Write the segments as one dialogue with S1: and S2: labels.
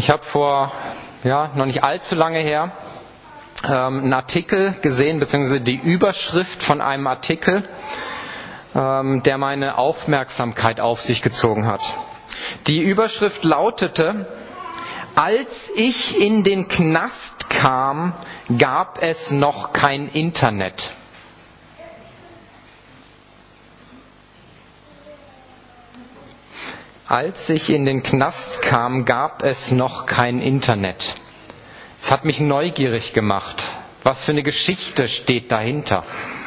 S1: Ich habe noch nicht allzu lange her, einen Artikel gesehen, beziehungsweise die Überschrift von einem Artikel, der meine Aufmerksamkeit auf sich gezogen hat. Die Überschrift lautete: Als ich in den Knast kam, gab es noch kein Internet. Als ich in den Knast kam, gab es noch kein Internet. Es hat mich neugierig gemacht. Was für eine Geschichte steht dahinter?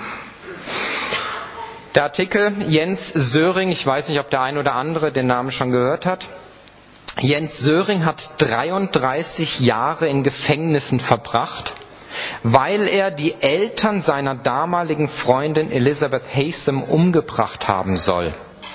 S1: Der Artikel Jens Söring, ich weiß nicht, ob der ein oder andere den Namen schon gehört hat. Jens Söring hat 33 Jahre in Gefängnissen verbracht, weil er die Eltern seiner damaligen Freundin Elizabeth Haysom umgebracht haben soll.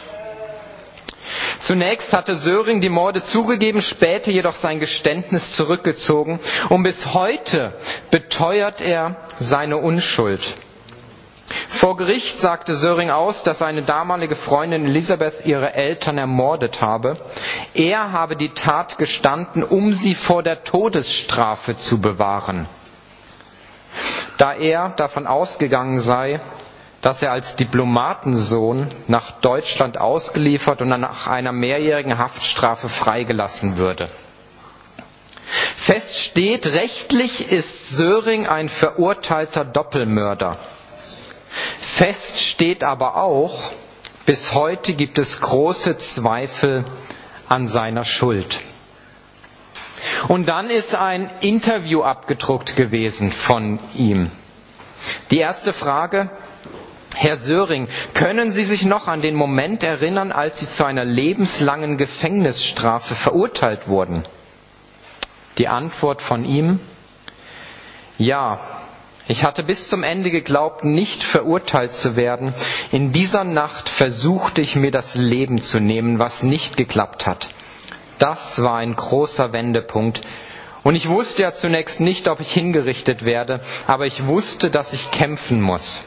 S1: Zunächst hatte Söring die Morde zugegeben, später jedoch sein Geständnis zurückgezogen und bis heute beteuert er seine Unschuld. Vor Gericht sagte Söring aus, dass seine damalige Freundin Elizabeth ihre Eltern ermordet habe. Er habe die Tat gestanden, um sie vor der Todesstrafe zu bewahren. Da er davon ausgegangen sei, dass er als Diplomatensohn nach Deutschland ausgeliefert und dann nach einer mehrjährigen Haftstrafe freigelassen würde. Fest steht, rechtlich ist Söring ein verurteilter Doppelmörder. Fest steht aber auch, bis heute gibt es große Zweifel an seiner Schuld. Und dann ist ein Interview abgedruckt gewesen von ihm. Die erste Frage: Herr Söring, können Sie sich noch an den Moment erinnern, als Sie zu einer lebenslangen Gefängnisstrafe verurteilt wurden? Die Antwort von ihm: Ja, ich hatte bis zum Ende geglaubt, nicht verurteilt zu werden. In dieser Nacht versuchte ich mir das Leben zu nehmen, was nicht geklappt hat. Das war ein großer Wendepunkt. Und ich wusste ja zunächst nicht, ob ich hingerichtet werde, aber ich wusste, dass ich kämpfen muss.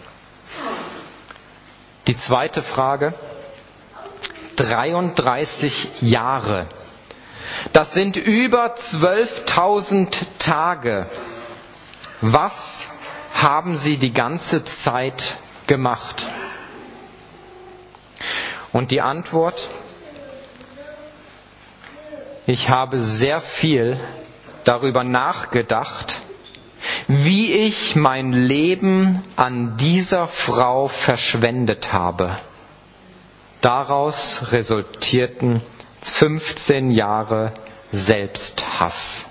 S1: Die zweite Frage: 33 Jahre. Das sind über 12.000 Tage. Was haben Sie die ganze Zeit gemacht? Und die Antwort: Ich habe sehr viel darüber nachgedacht, wie ich mein Leben an dieser Frau verschwendet habe. Daraus resultierten 15 Jahre Selbsthass.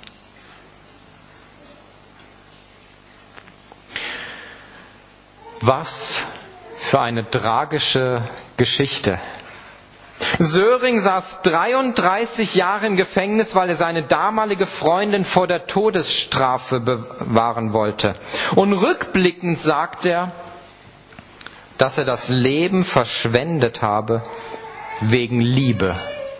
S1: Was für eine tragische Geschichte. Söring saß 33 Jahre im Gefängnis, weil er seine damalige Freundin vor der Todesstrafe bewahren wollte. Und rückblickend sagt er, dass er das Leben verschwendet habe wegen Liebe.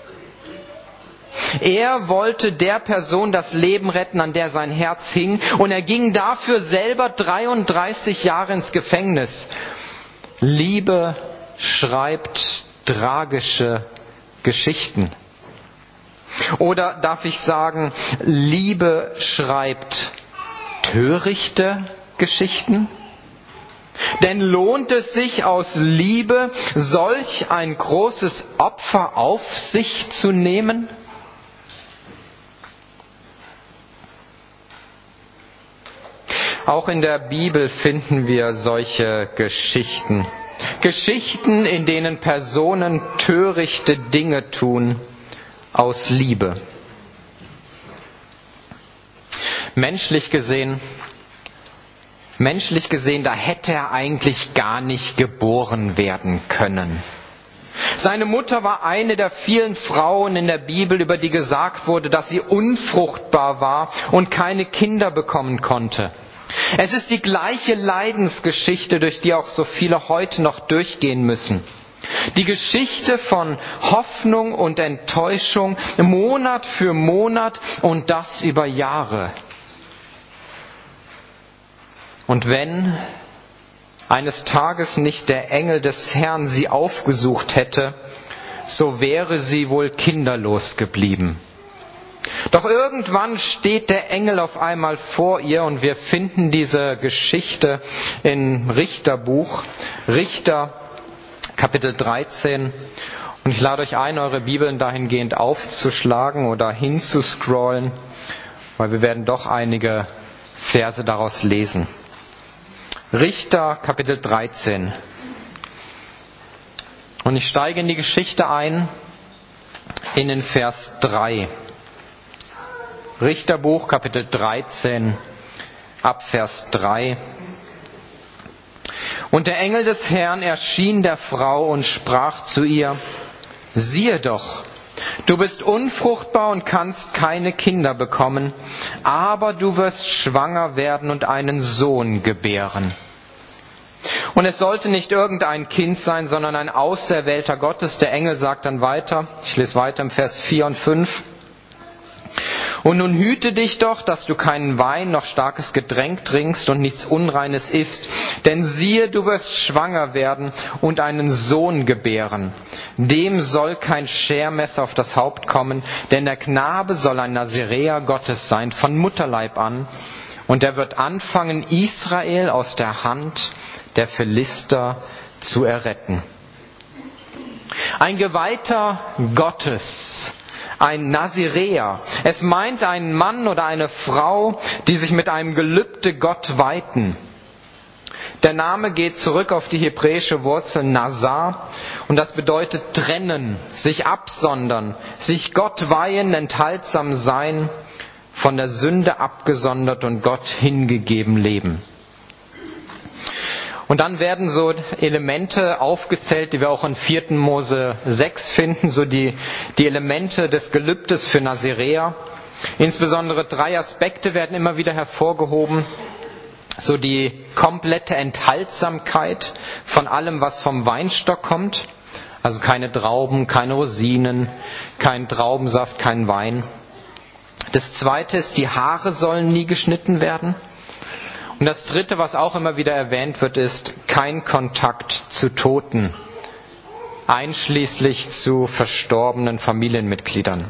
S1: Er wollte der Person das Leben retten, an der sein Herz hing, und er ging dafür selber 33 Jahre ins Gefängnis. Liebe schreibt tragische Geschichten. Oder darf ich sagen, Liebe schreibt törichte Geschichten? Denn lohnt es sich aus Liebe, solch ein großes Opfer auf sich zu nehmen? Auch in der Bibel finden wir solche Geschichten. Geschichten, in denen Personen törichte Dinge tun aus Liebe. Menschlich gesehen, da hätte er eigentlich gar nicht geboren werden können. Seine Mutter war eine der vielen Frauen in der Bibel, über die gesagt wurde, dass sie unfruchtbar war und keine Kinder bekommen konnte. Es ist die gleiche Leidensgeschichte, durch die auch so viele heute noch durchgehen müssen. Die Geschichte von Hoffnung und Enttäuschung, Monat für Monat, und das über Jahre. Und wenn eines Tages nicht der Engel des Herrn sie aufgesucht hätte, so wäre sie wohl kinderlos geblieben. Doch irgendwann steht der Engel auf einmal vor ihr und wir finden diese Geschichte im Richterbuch, Richter Kapitel 13. Und ich lade euch ein, eure Bibeln dahingehend aufzuschlagen oder hinzuscrollen, weil wir werden doch einige Verse daraus lesen. Richter Kapitel 13. Und ich steige in die Geschichte ein in den Vers 3. Richterbuch Kapitel 13 ab Vers 3. Und der Engel des Herrn erschien der Frau und sprach zu ihr: Siehe doch, du bist unfruchtbar und kannst keine Kinder bekommen, aber du wirst schwanger werden und einen Sohn gebären. Und es sollte nicht irgendein Kind sein, sondern ein Auserwählter Gottes. Der Engel sagt dann weiter, ich lese weiter im Vers 4 und 5. Und nun hüte dich doch, dass du keinen Wein noch starkes Getränk trinkst und nichts Unreines isst. Denn siehe, du wirst schwanger werden und einen Sohn gebären. Dem soll kein Schermesser auf das Haupt kommen, denn der Knabe soll ein Naziräer Gottes sein, von Mutterleib an. Und er wird anfangen, Israel aus der Hand der Philister zu erretten. Ein Geweihter Gottes, ein Naziräer. Es meint einen Mann oder eine Frau, die sich mit einem Gelübde Gott weihten. Der Name geht zurück auf die hebräische Wurzel Nazar und das bedeutet trennen, sich absondern, sich Gott weihen, enthaltsam sein, von der Sünde abgesondert und Gott hingegeben leben. Und dann werden so Elemente aufgezählt, die wir auch in 4. Mose 6 finden, so die Elemente des Gelübdes für Naziräer. Insbesondere 3 Aspekte werden immer wieder hervorgehoben. So die komplette Enthaltsamkeit von allem, was vom Weinstock kommt. Also keine Trauben, keine Rosinen, kein Traubensaft, kein Wein. Das zweite ist, die Haare sollen nie geschnitten werden. Und das dritte, was auch immer wieder erwähnt wird, ist kein Kontakt zu Toten, einschließlich zu verstorbenen Familienmitgliedern.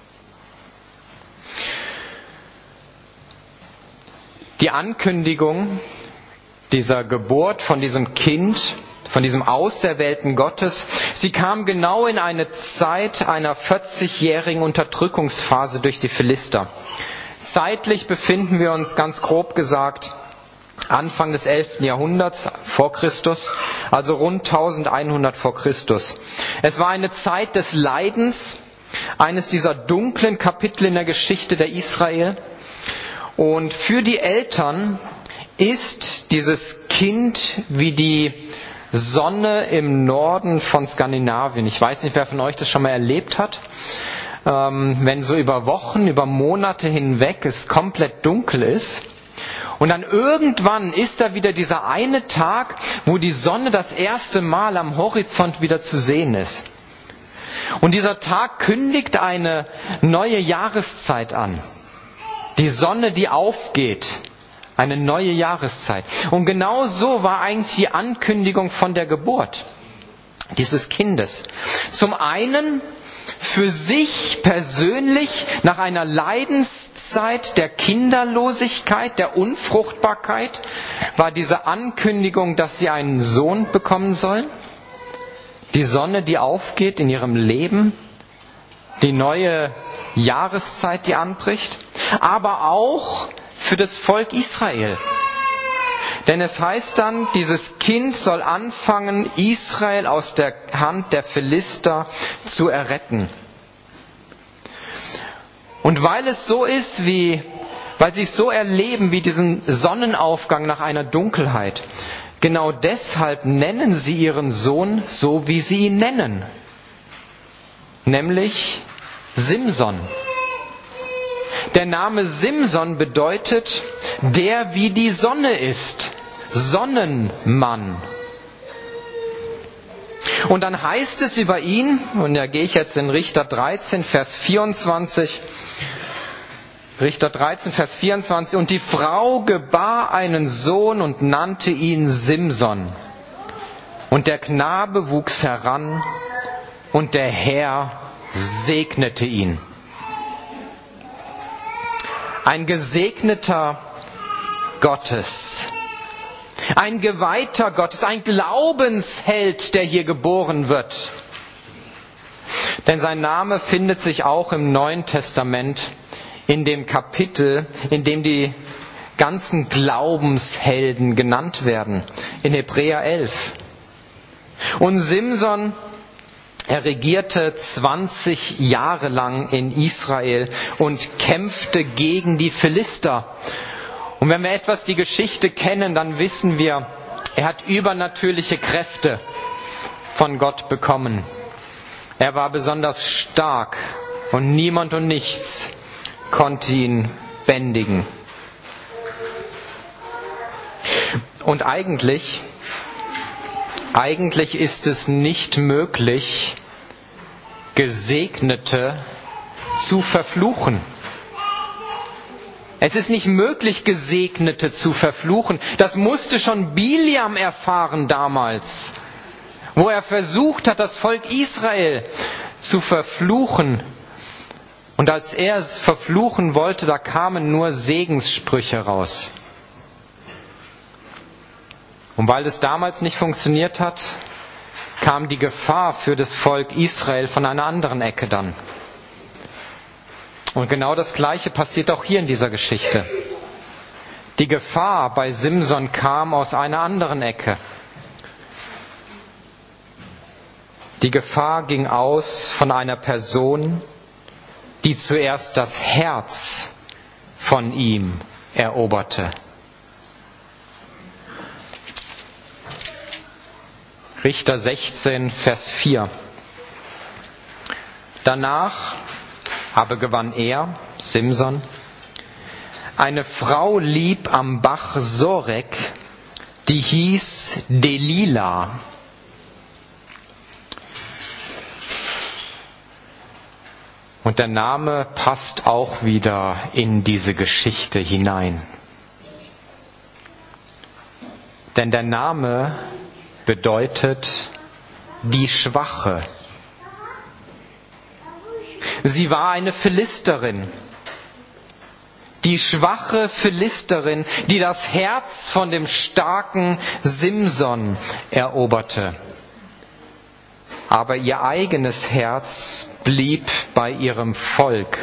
S1: Die Ankündigung dieser Geburt von diesem Kind, von diesem Auserwählten Gottes, sie kam genau in eine Zeit einer 40-jährigen Unterdrückungsphase durch die Philister. Zeitlich befinden wir uns ganz grob gesagt Anfang des 11. Jahrhunderts vor Christus, also rund 1100 vor Christus. Es war eine Zeit des Leidens, eines dieser dunklen Kapitel in der Geschichte der Israel. Und für die Eltern ist dieses Kind wie die Sonne im Norden von Skandinavien. Ich weiß nicht, wer von euch das schon mal erlebt hat. Wenn so über Wochen, über Monate hinweg es komplett dunkel ist. Und dann irgendwann ist da wieder dieser eine Tag, wo die Sonne das erste Mal am Horizont wieder zu sehen ist. Und dieser Tag kündigt eine neue Jahreszeit an. Die Sonne, die aufgeht. Eine neue Jahreszeit. Und genau so war eigentlich die Ankündigung von der Geburt dieses Kindes. Zum einen für sich persönlich nach einer Leidenszeit der Kinderlosigkeit, der Unfruchtbarkeit, war diese Ankündigung, dass sie einen Sohn bekommen sollen. Die Sonne, die aufgeht in ihrem Leben, die neue Jahreszeit, die anbricht, aber auch für das Volk Israel. Denn es heißt dann, dieses Kind soll anfangen, Israel aus der Hand der Philister zu erretten. Und weil es so ist, weil sie es so erleben wie diesen Sonnenaufgang nach einer Dunkelheit, genau deshalb nennen sie ihren Sohn so, wie sie ihn nennen. Nämlich Simson. Der Name Simson bedeutet, der wie die Sonne ist. Sonnenmann. Und dann heißt es über ihn, und da gehe ich jetzt in Richter 13, Vers 24, Richter 13, Vers 24, und die Frau gebar einen Sohn und nannte ihn Simson. Und der Knabe wuchs heran, und der Herr segnete ihn. ein Gesegneter Gottes, ein Geweihter Gottes, ein Glaubensheld, der hier geboren wird. Denn sein Name findet sich auch im Neuen Testament in dem Kapitel, in dem die ganzen Glaubenshelden genannt werden, in Hebräer 11. Und Simson, er regierte 20 Jahre lang in Israel und kämpfte gegen die Philister. Und wenn wir etwas die Geschichte kennen, dann wissen wir, er hat übernatürliche Kräfte von Gott bekommen. Er war besonders stark und niemand und nichts konnte ihn bändigen. Und eigentlich ist es nicht möglich, Gesegnete zu verfluchen. Es ist nicht möglich, Gesegnete zu verfluchen. Das musste schon Biliam erfahren damals, wo er versucht hat, das Volk Israel zu verfluchen. Und als er es verfluchen wollte, da kamen nur Segenssprüche raus. Und weil es damals nicht funktioniert hat, kam die Gefahr für das Volk Israel von einer anderen Ecke dann. Und genau das Gleiche passiert auch hier in dieser Geschichte. Die Gefahr bei Simson kam aus einer anderen Ecke. Die Gefahr ging aus von einer Person, die zuerst das Herz von ihm eroberte. Richter 16, Vers 4. Danach aber gewann er, Simson, eine Frau lieb am Bach Sorek, die hieß Delila. Und der Name passt auch wieder in diese Geschichte hinein. Denn der Name bedeutet die Schwache. Sie war eine Philisterin. Die schwache Philisterin, die das Herz von dem starken Simson eroberte. Aber ihr eigenes Herz blieb bei ihrem Volk.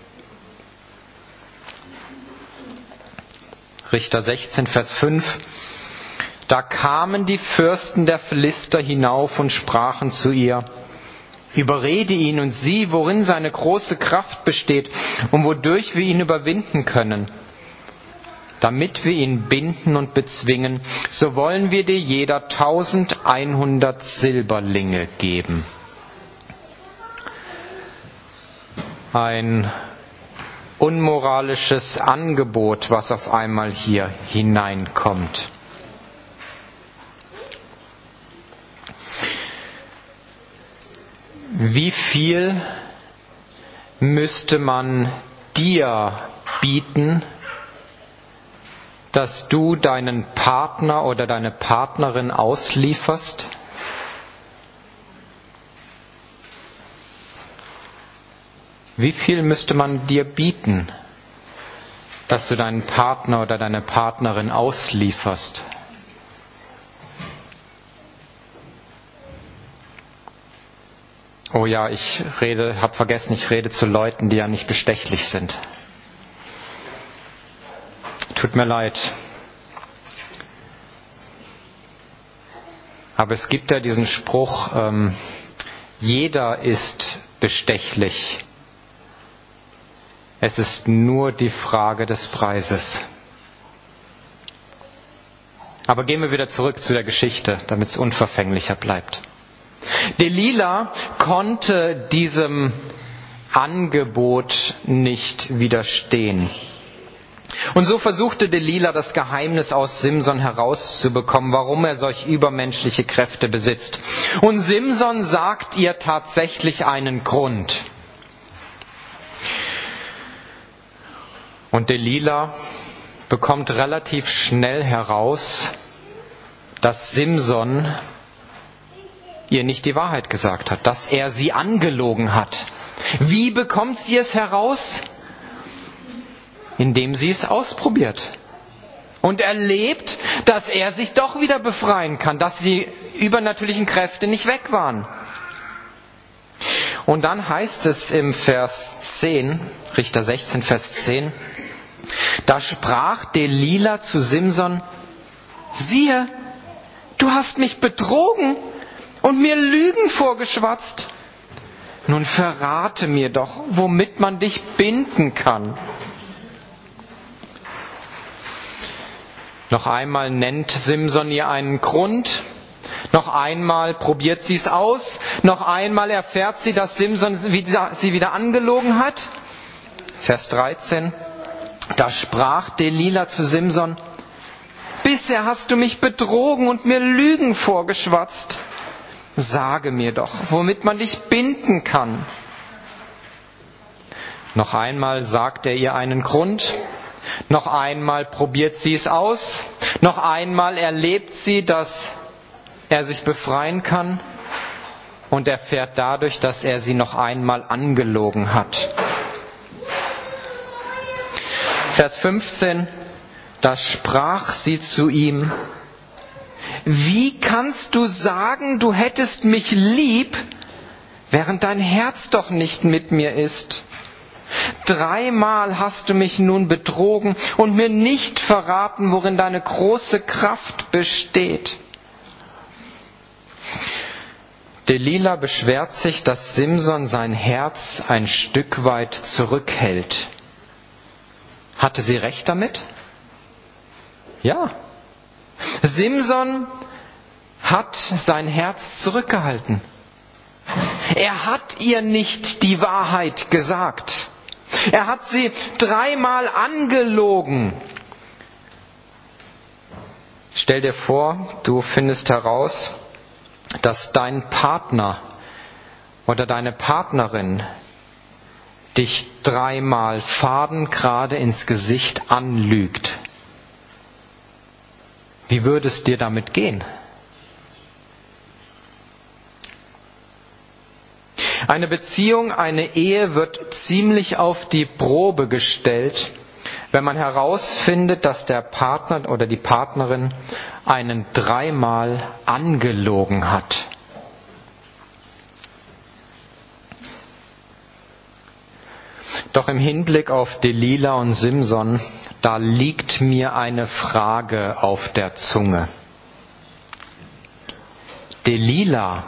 S1: Richter 16, Vers 5. Da kamen die Fürsten der Philister hinauf und sprachen zu ihr: Überrede ihn und sieh, worin seine große Kraft besteht und wodurch wir ihn überwinden können. Damit wir ihn binden und bezwingen, so wollen wir dir jeder 1100 Silberlinge geben. Ein unmoralisches Angebot, was auf einmal hier hineinkommt. Wie viel müsste man dir bieten, dass du deinen Partner oder deine Partnerin auslieferst? Wie viel müsste man dir bieten, dass du deinen Partner oder deine Partnerin auslieferst? Oh ja, ich rede zu Leuten, die ja nicht bestechlich sind. Tut mir leid. Aber es gibt ja diesen Spruch, jeder ist bestechlich. Es ist nur die Frage des Preises. Aber gehen wir wieder zurück zu der Geschichte, damit es unverfänglicher bleibt. Delila konnte diesem Angebot nicht widerstehen. Und so versuchte Delila, das Geheimnis aus Simson herauszubekommen, warum er solch übermenschliche Kräfte besitzt. Und Simson sagt ihr tatsächlich einen Grund. Und Delila bekommt relativ schnell heraus, dass Simson ihr nicht die Wahrheit gesagt hat, dass er sie angelogen hat. Wie bekommt sie es heraus? Indem sie es ausprobiert und erlebt, dass er sich doch wieder befreien kann, dass die übernatürlichen Kräfte nicht weg waren. Und dann heißt es im Vers 10, Richter 16, Vers 10, da sprach Delila zu Simson: Siehe, du hast mich betrogen und mir Lügen vorgeschwatzt. Nun verrate mir doch, womit man dich binden kann. Noch einmal nennt Simson ihr einen Grund. Noch einmal probiert sie es aus. Noch einmal erfährt sie, dass Simson sie wieder angelogen hat. Vers 13. Da sprach Delila zu Simson: Bisher hast du mich betrogen und mir Lügen vorgeschwatzt. Sage mir doch, womit man dich binden kann. Noch einmal sagt er ihr einen Grund. Noch einmal probiert sie es aus. Noch einmal erlebt sie, dass er sich befreien kann und erfährt dadurch, dass er sie noch einmal angelogen hat. Vers 15, da sprach sie zu ihm: Wie kannst du sagen, du hättest mich lieb, während dein Herz doch nicht mit mir ist? 3-mal hast du mich nun betrogen und mir nicht verraten, worin deine große Kraft besteht. Delila beschwert sich, dass Simson sein Herz ein Stück weit zurückhält. Hatte sie recht damit? Ja. Simson hat sein Herz zurückgehalten. Er hat ihr nicht die Wahrheit gesagt. Er hat sie 3-mal angelogen. Stell dir vor, du findest heraus, dass dein Partner oder deine Partnerin dich 3-mal fadengerade ins Gesicht anlügt. Wie würde es dir damit gehen? Eine Beziehung, eine Ehe wird ziemlich auf die Probe gestellt, wenn man herausfindet, dass der Partner oder die Partnerin einen 3-mal angelogen hat. Doch im Hinblick auf Delila und Simson, da liegt mir eine Frage auf der Zunge. Delila,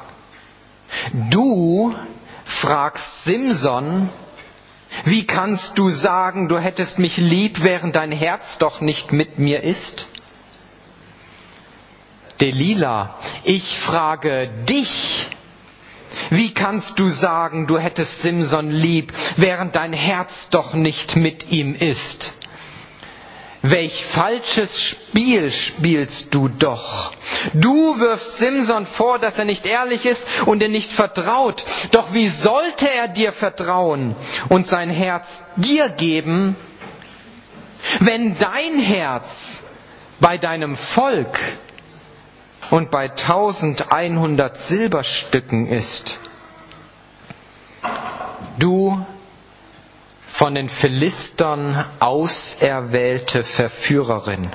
S1: du fragst Simson: Wie kannst du sagen, du hättest mich lieb, während dein Herz doch nicht mit mir ist? Delila, ich frage dich: Wie kannst du sagen, du hättest Simson lieb, während dein Herz doch nicht mit ihm ist? Welch falsches Spiel spielst du doch? Du wirfst Simson vor, dass er nicht ehrlich ist und dir nicht vertraut. Doch wie sollte er dir vertrauen und sein Herz dir geben, wenn dein Herz bei deinem Volk und bei 1100 Silberstücken ist? Du von den Philistern auserwählte Verführerin.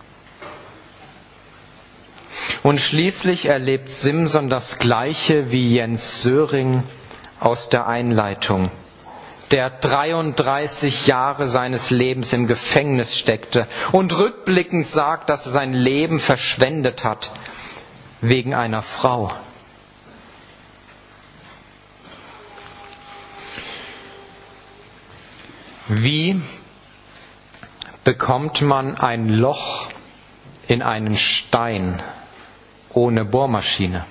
S1: Und schließlich erlebt Simson das Gleiche wie Jens Söring aus der Einleitung, der 33 Jahre seines Lebens im Gefängnis steckte und rückblickend sagt, dass er sein Leben verschwendet hat wegen einer Frau. Wie bekommt man ein Loch in einen Stein ohne Bohrmaschine?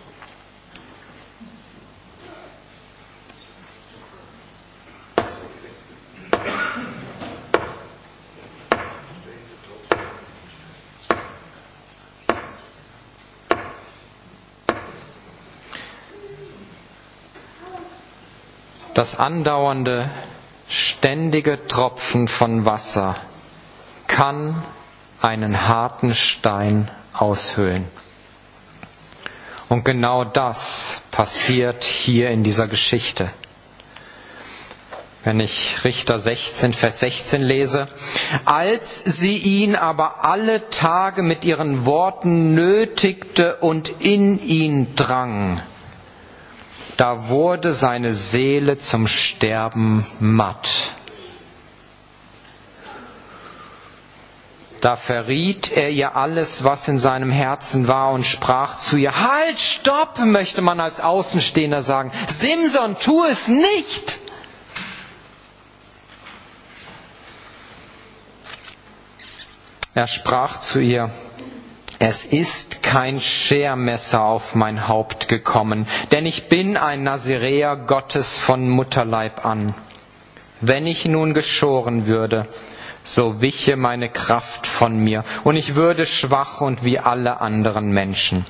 S1: Das andauernde, ständige Tropfen von Wasser kann einen harten Stein aushöhlen. Und genau das passiert hier in dieser Geschichte. wenn ich Richter 16, Vers 16 lese. Als sie ihn aber alle Tage mit ihren Worten nötigte und in ihn drang, da wurde seine Seele zum Sterben matt. Da verriet er ihr alles, was in seinem Herzen war, und sprach zu ihr: Halt, stopp, möchte man als Außenstehender sagen. Simson, tu es nicht! Er sprach zu ihr: Es ist kein Schermesser auf mein Haupt gekommen, denn ich bin ein Naziräer Gottes von Mutterleib an. Wenn ich nun geschoren würde, so wiche meine Kraft von mir, und ich würde schwach und wie alle anderen Menschen.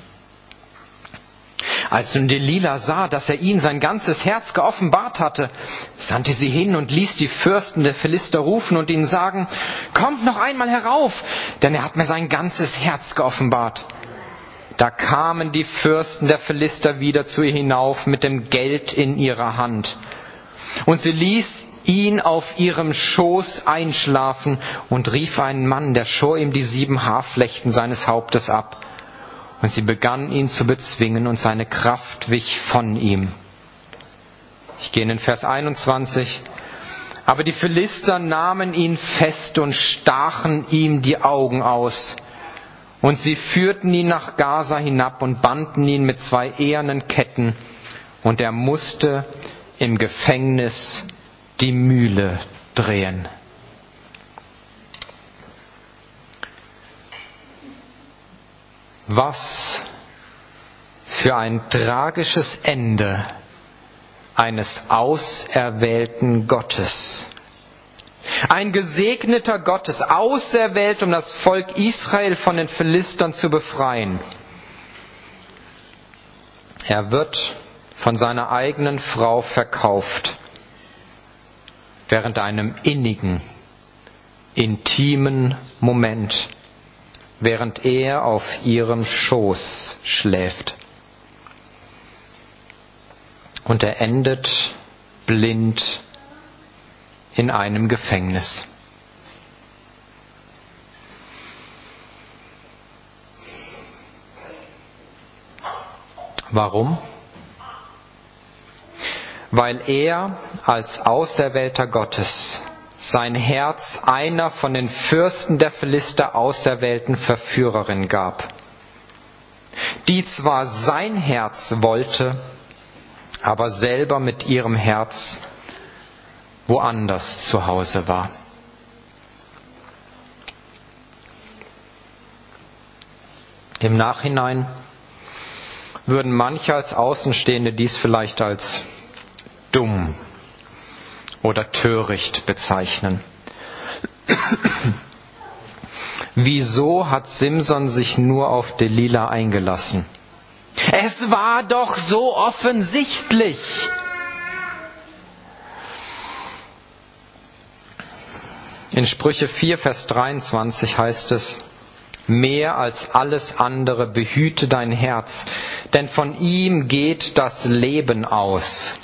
S1: Als nun Delila sah, dass er ihn sein ganzes Herz geoffenbart hatte, sandte sie hin und ließ die Fürsten der Philister rufen und ihnen sagen: Kommt noch einmal herauf, denn er hat mir sein ganzes Herz geoffenbart. Da kamen die Fürsten der Philister wieder zu ihr hinauf mit dem Geld in ihrer Hand. Und sie ließ ihn auf ihrem Schoß einschlafen und rief einen Mann, der schor ihm die 7 Haarflechten seines Hauptes ab. Und sie begann ihn zu bezwingen, und seine Kraft wich von ihm. Ich gehe in den Vers 21. Aber die Philister nahmen ihn fest und stachen ihm die Augen aus. Und sie führten ihn nach Gaza hinab und banden ihn mit 2 ehernen Ketten. Und er musste im Gefängnis die Mühle drehen. Was für ein tragisches Ende eines auserwählten Gottes. Ein gesegneter Gottes, auserwählt, um das Volk Israel von den Philistern zu befreien. Er wird von seiner eigenen Frau verkauft, während einem innigen, intimen Moment, während er auf ihrem Schoß schläft. Und er endet blind in einem Gefängnis. Warum? Weil er als Auserwählter Gottes sein Herz einer von den Fürsten der Philister auserwählten Verführerin gab, die zwar sein Herz wollte, aber selber mit ihrem Herz woanders zu Hause war. Im Nachhinein würden manche als Außenstehende dies vielleicht als dumm oder töricht bezeichnen. Wieso hat Simson sich nur auf Delila eingelassen? Es war doch so offensichtlich. In Sprüche 4, Vers 23 heißt es: Mehr als alles andere behüte dein Herz, denn von ihm geht das Leben aus.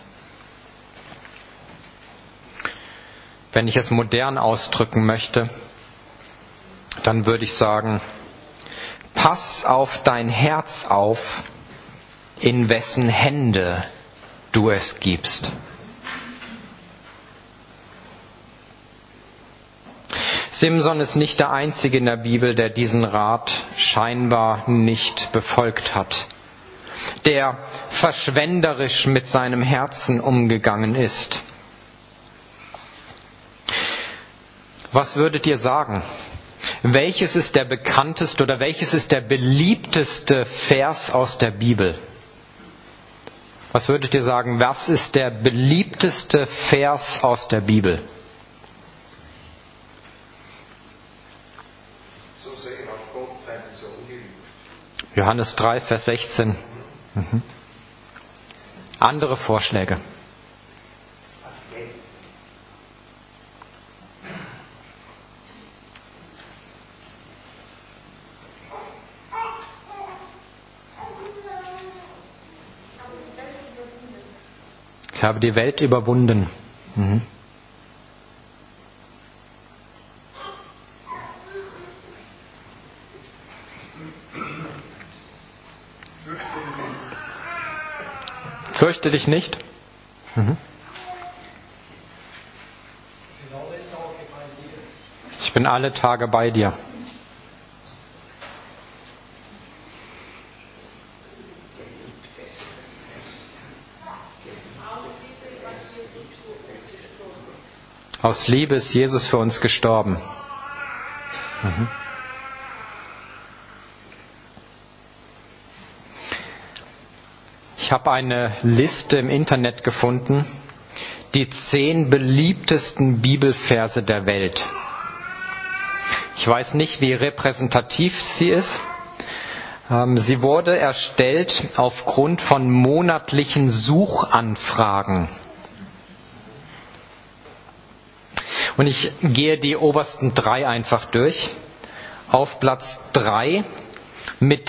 S1: Wenn ich es modern ausdrücken möchte, dann würde ich sagen: Pass auf dein Herz auf, in wessen Hände du es gibst. Simson ist nicht der Einzige in der Bibel, der diesen Rat scheinbar nicht befolgt hat, der verschwenderisch mit seinem Herzen umgegangen ist. Was würdet ihr sagen? Welches ist der bekannteste oder welches ist der beliebteste Vers aus der Bibel? Was würdet ihr sagen? Was ist der beliebteste Vers aus der Bibel? Johannes 3, Vers 16. Andere Vorschläge? Ich habe die Welt überwunden. Fürchte dich nicht. Ich bin alle Tage bei dir. Aus Liebe ist Jesus für uns gestorben. Ich habe eine Liste im Internet gefunden, die 10 beliebtesten Bibelverse der Welt. Ich weiß nicht, wie repräsentativ sie ist. Sie wurde erstellt aufgrund von monatlichen Suchanfragen. Und ich gehe die obersten 3 einfach durch. Auf Platz 3 mit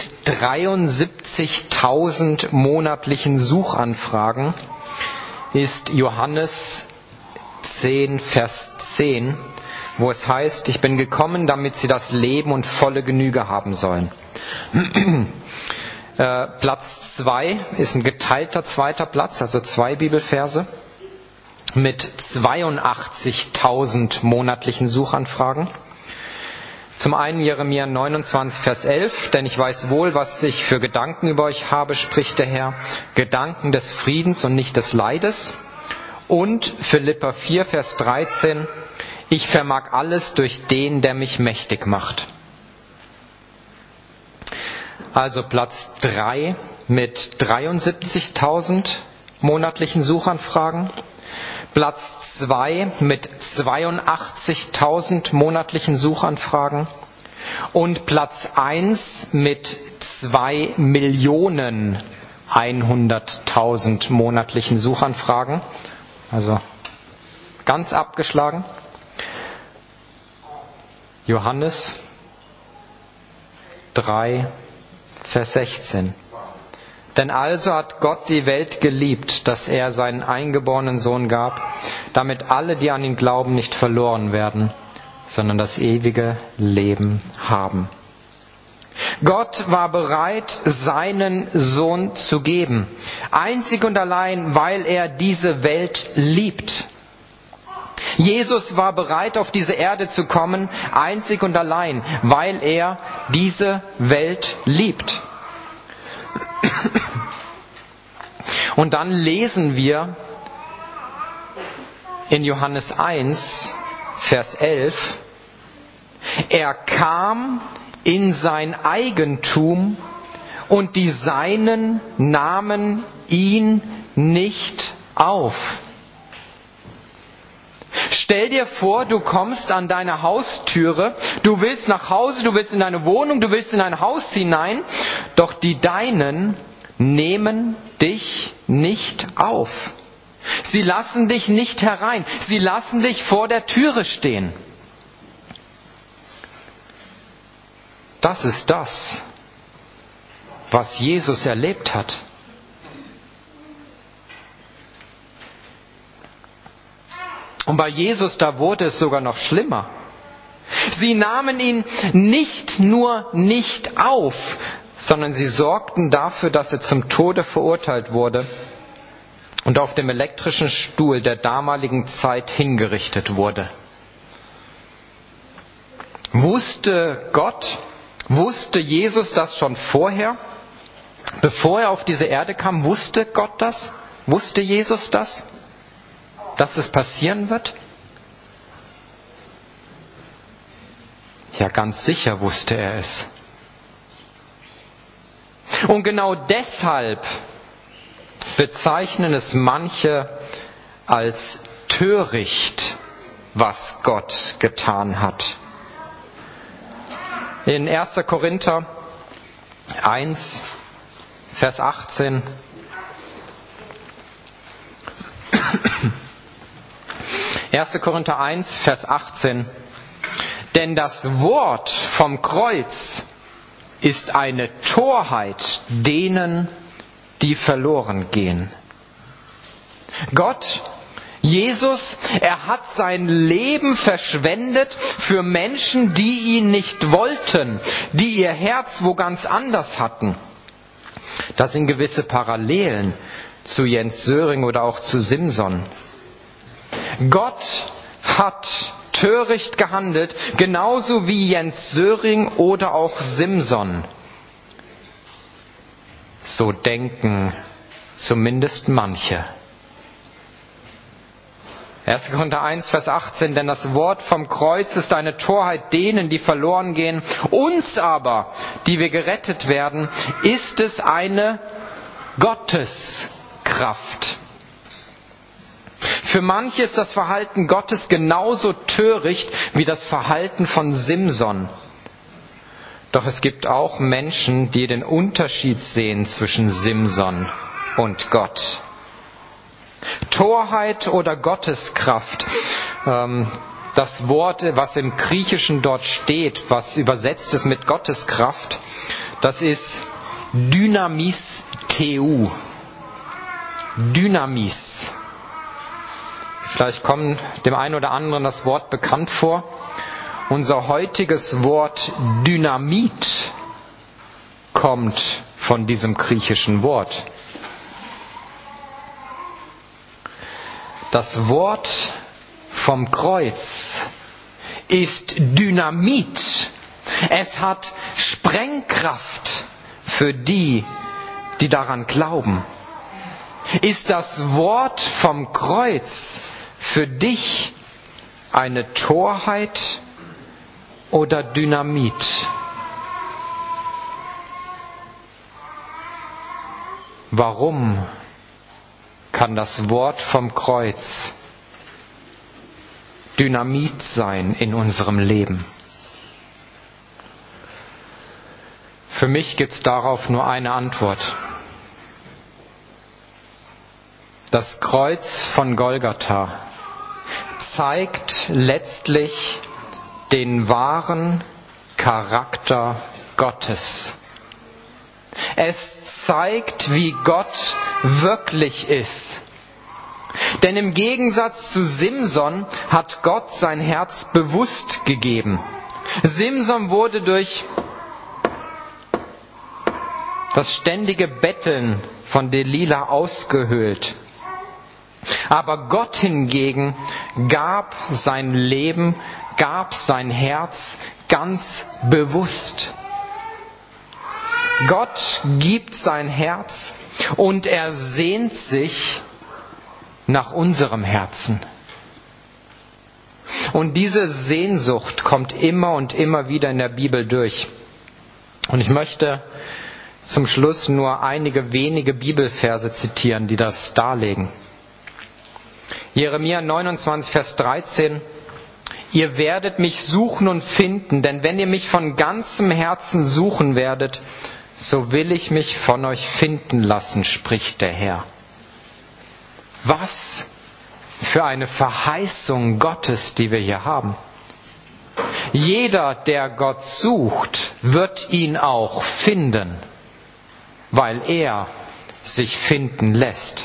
S1: 73.000 monatlichen Suchanfragen ist Johannes 10, Vers 10, wo es heißt, ich bin gekommen, damit sie das Leben und volle Genüge haben sollen. Platz 2 ist ein geteilter zweiter Platz, also 2 Bibelverse mit 82.000 monatlichen Suchanfragen. Zum einen Jeremia 29, Vers 11, denn ich weiß wohl, was ich für Gedanken über euch habe, spricht der Herr, Gedanken des Friedens und nicht des Leides. Und Philipper 4, Vers 13, ich vermag alles durch den, der mich mächtig macht. Also Platz 3 mit 73.000 monatlichen Suchanfragen. Platz 2 mit 82.000 monatlichen Suchanfragen. Und Platz 1 mit 2.100.000 monatlichen Suchanfragen. Also ganz abgeschlagen. Johannes 3, Vers 16. Denn also hat Gott die Welt geliebt, dass er seinen eingeborenen Sohn gab, damit alle, die an ihn glauben, nicht verloren werden, sondern das ewige Leben haben. Gott war bereit, seinen Sohn zu geben, einzig und allein, weil er diese Welt liebt. Jesus war bereit, auf diese Erde zu kommen, einzig und allein, weil er diese Welt liebt. Und dann lesen wir in Johannes 1, Vers 11, er kam in sein Eigentum und die Seinen nahmen ihn nicht auf. Stell dir vor, du kommst an deine Haustüre, du willst nach Hause, du willst in deine Wohnung, du willst in ein Haus hinein, doch die Deinen nehmen dich nicht auf. Sie lassen dich nicht herein, sie lassen dich vor der Türe stehen. Das ist das, was Jesus erlebt hat. Und bei Jesus, da wurde es sogar noch schlimmer. Sie nahmen ihn nicht nur nicht auf, sondern sie sorgten dafür, dass er zum Tode verurteilt wurde und auf dem elektrischen Stuhl der damaligen Zeit hingerichtet wurde. Wusste Gott, wusste Jesus das schon vorher? Bevor er auf diese Erde kam, wusste Gott das? Wusste Jesus das? Dass es passieren wird? Ja, ganz sicher wusste er es. Und genau deshalb bezeichnen es manche als töricht, was Gott getan hat. In 1. Korinther 1, Vers 18 1. Korinther 1, Vers 18. Denn das Wort vom Kreuz ist eine Torheit denen, die verloren gehen. Gott, Jesus, er hat sein Leben verschwendet für Menschen, die ihn nicht wollten, die ihr Herz wo ganz anders hatten. Das sind gewisse Parallelen zu Jens Söring oder auch zu Simson. Gott hat töricht gehandelt, genauso wie Jens Söring oder auch Simson. So denken zumindest manche. 1. Korinther 1, Vers 18, denn das Wort vom Kreuz ist eine Torheit denen, die verloren gehen. Uns aber, die wir gerettet werden, ist es eine Gotteskraft. Für manche ist das Verhalten Gottes genauso töricht wie das Verhalten von Simson. Doch es gibt auch Menschen, die den Unterschied sehen zwischen Simson und Gott. Torheit oder Gotteskraft. Das Wort, was im Griechischen dort steht, was übersetzt ist mit Gotteskraft, das ist Dynamis Theu. Dynamis. Vielleicht kommt dem einen oder anderen das Wort bekannt vor. Unser heutiges Wort Dynamit kommt von diesem griechischen Wort. Das Wort vom Kreuz ist Dynamit. Es hat Sprengkraft für die, die daran glauben. Ist das Wort vom Kreuz für dich eine Torheit oder Dynamit? Warum kann das Wort vom Kreuz Dynamit sein in unserem Leben? Für mich gibt es darauf nur eine Antwort. Das Kreuz von Golgatha zeigt letztlich den wahren Charakter Gottes. Es zeigt, wie Gott wirklich ist. Denn im Gegensatz zu Simson hat Gott sein Herz bewusst gegeben. Simson wurde durch das ständige Betteln von Delila ausgehöhlt. Aber Gott hingegen gab sein Leben, gab sein Herz ganz bewusst. Gott gibt sein Herz und er sehnt sich nach unserem Herzen. Und diese Sehnsucht kommt immer und immer wieder in der Bibel durch. Und ich möchte zum Schluss nur einige wenige Bibelverse zitieren, die das darlegen. Jeremia 29, Vers 13. Ihr werdet mich suchen und finden, denn wenn ihr mich von ganzem Herzen suchen werdet, so will ich mich von euch finden lassen, spricht der Herr. Was für eine Verheißung Gottes, die wir hier haben. Jeder, der Gott sucht, wird ihn auch finden, weil er sich finden lässt.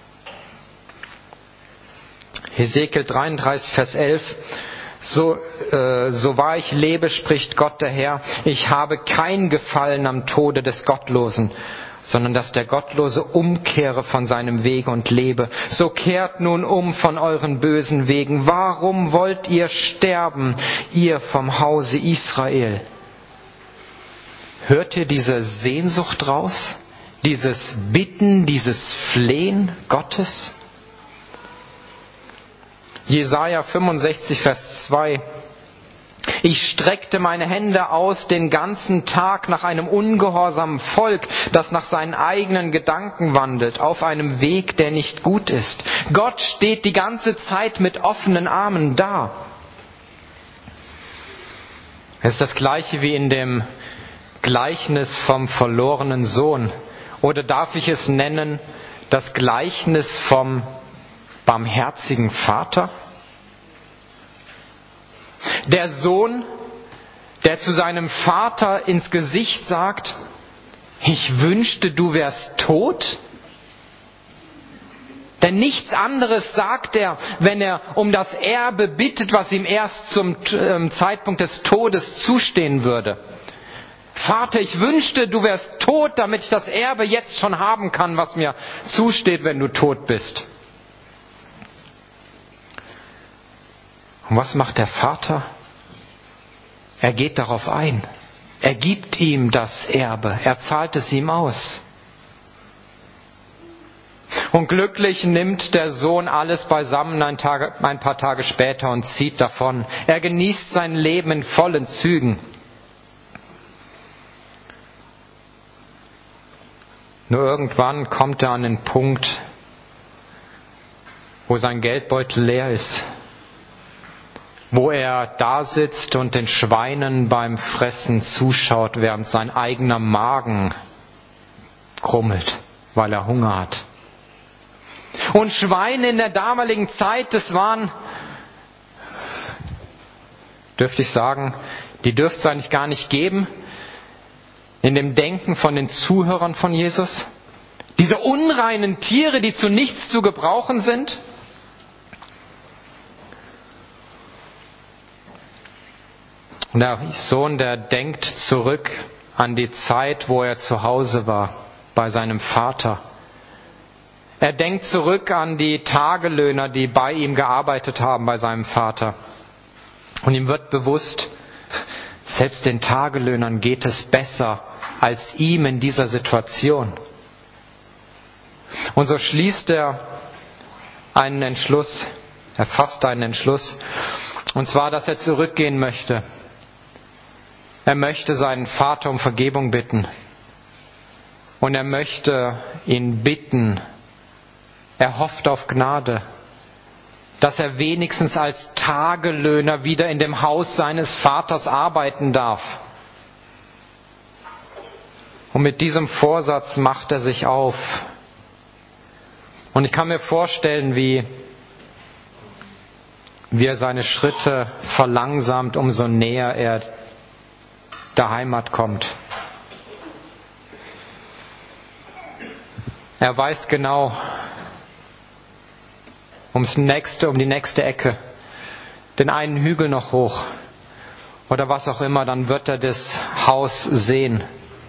S1: Hesekiel 33, Vers 11. So wahr ich lebe, spricht Gott der Herr, ich habe kein Gefallen am Tode des Gottlosen, sondern dass der Gottlose umkehre von seinem Weg und lebe. So kehrt nun um von euren bösen Wegen. Warum wollt ihr sterben, ihr vom Hause Israel? Hört ihr diese Sehnsucht raus? Dieses Bitten, dieses Flehen Gottes? Jesaja 65, Vers 2. Ich streckte meine Hände aus den ganzen Tag nach einem ungehorsamen Volk, das nach seinen eigenen Gedanken wandelt, auf einem Weg, der nicht gut ist. Gott steht die ganze Zeit mit offenen Armen da. Es ist das Gleiche wie in dem Gleichnis vom verlorenen Sohn. Oder darf ich es nennen, das Gleichnis vom barmherzigen Vater? Der Sohn, der zu seinem Vater ins Gesicht sagt, ich wünschte, du wärst tot. Denn nichts anderes sagt er, wenn er um das Erbe bittet, was ihm erst zum Zeitpunkt des Todes zustehen würde. Vater, ich wünschte, du wärst tot, damit ich das Erbe jetzt schon haben kann, was mir zusteht, wenn du tot bist. Und was macht der Vater? Er geht darauf ein. Er gibt ihm das Erbe. Er zahlt es ihm aus. Und glücklich nimmt der Sohn alles beisammen ein paar Tage später und zieht davon. Er genießt sein Leben in vollen Zügen. Nur irgendwann kommt er an den Punkt, wo sein Geldbeutel leer ist. Wo er da sitzt und den Schweinen beim Fressen zuschaut, während sein eigener Magen grummelt, weil er Hunger hat. Und Schweine in der damaligen Zeit, das waren, dürfte ich sagen, die dürfte es eigentlich gar nicht geben, in dem Denken von den Zuhörern von Jesus. Diese unreinen Tiere, die zu nichts zu gebrauchen sind. Und der Sohn, der denkt zurück an die Zeit, wo er zu Hause war, bei seinem Vater. Er denkt zurück an die Tagelöhner, die bei ihm gearbeitet haben, bei seinem Vater. Und ihm wird bewusst, selbst den Tagelöhnern geht es besser als ihm in dieser Situation. Und so schließt er einen Entschluss, er fasst einen Entschluss, und zwar, dass er zurückgehen möchte. Er möchte seinen Vater um Vergebung bitten. Und er möchte ihn bitten, er hofft auf Gnade, dass er wenigstens als Tagelöhner wieder in dem Haus seines Vaters arbeiten darf. Und mit diesem Vorsatz macht er sich auf. Und ich kann mir vorstellen, wie er seine Schritte verlangsamt, umso näher er der Heimat kommt. Er weiß genau, um die nächste Ecke, den einen Hügel noch hoch oder was auch immer, dann wird er das Haus sehen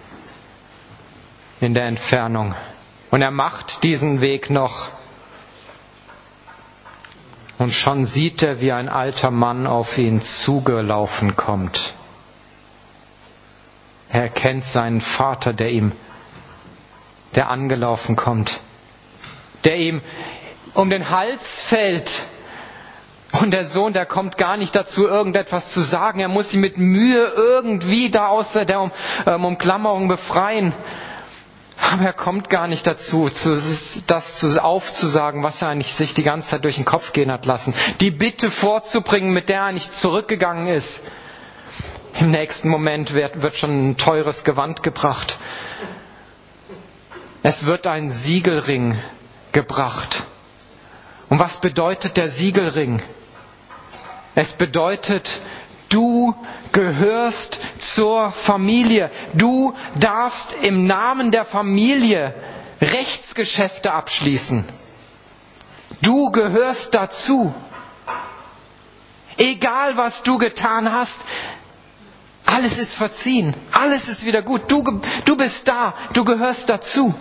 S1: in der Entfernung. Und er macht diesen Weg noch. Und schon sieht er, wie ein alter Mann auf ihn zugelaufen kommt. Er erkennt seinen Vater, der angelaufen kommt, der ihm um den Hals fällt. Und der Sohn, der kommt gar nicht dazu, irgendetwas zu sagen. Er muss ihn mit Mühe irgendwie da aus der Umklammerung befreien. Aber er kommt gar nicht dazu, das aufzusagen, was er eigentlich sich die ganze Zeit durch den Kopf gehen hat lassen. Die Bitte vorzubringen, mit der er nicht zurückgegangen ist. Im nächsten Moment wird schon ein teures Gewand gebracht. Es wird ein Siegelring gebracht. Und was bedeutet der Siegelring? Es bedeutet, du gehörst zur Familie. Du darfst im Namen der Familie Rechtsgeschäfte abschließen. Du gehörst dazu. Egal, was du getan hast, alles ist verziehen. Alles ist wieder gut. Du bist da. Du gehörst dazu.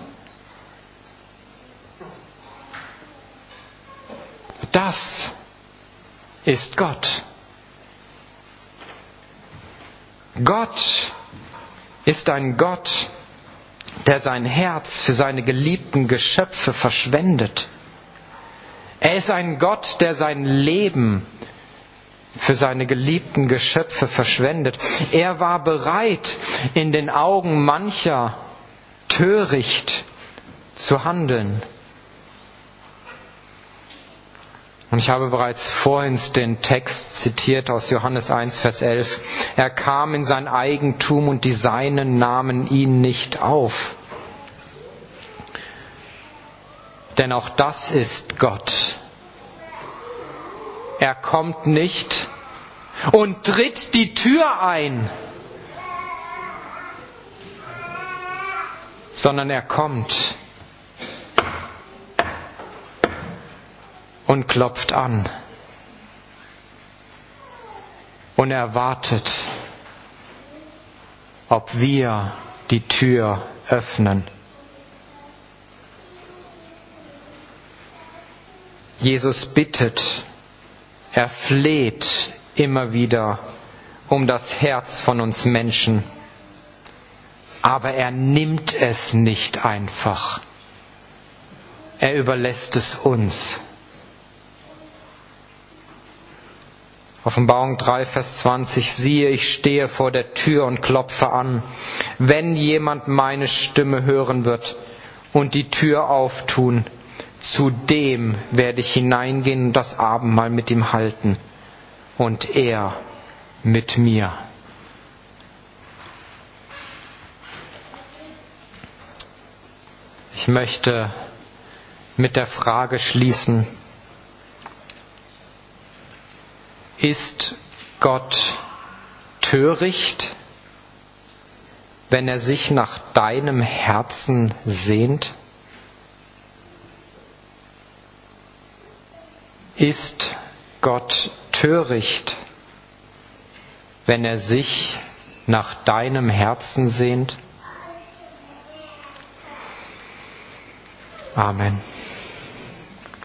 S1: Das ist Gott. Gott ist ein Gott, der sein Herz für seine geliebten Geschöpfe verschwendet. Er ist ein Gott, der sein Leben für seine geliebten Geschöpfe verschwendet. Er war bereit, in den Augen mancher töricht zu handeln. Und ich habe bereits vorhin den Text zitiert aus Johannes 1, Vers 11. Er kam in sein Eigentum und die Seinen nahmen ihn nicht auf. Denn auch das ist Gott. Er kommt nicht und tritt die Tür ein, sondern er kommt und klopft an und er wartet ob wir die Tür öffnen. Jesus bittet, er fleht immer wieder um das Herz von uns Menschen. Aber er nimmt es nicht einfach. Er überlässt es uns. Offenbarung 3, Vers 20, siehe, ich stehe vor der Tür und klopfe an. Wenn jemand meine Stimme hören wird und die Tür auftun, zu dem werde ich hineingehen und das Abendmahl mit ihm halten und er mit mir. Ich möchte mit der Frage schließen, ist Gott töricht, wenn er sich nach deinem Herzen sehnt? Ist Gott töricht, wenn er sich nach deinem Herzen sehnt? Amen.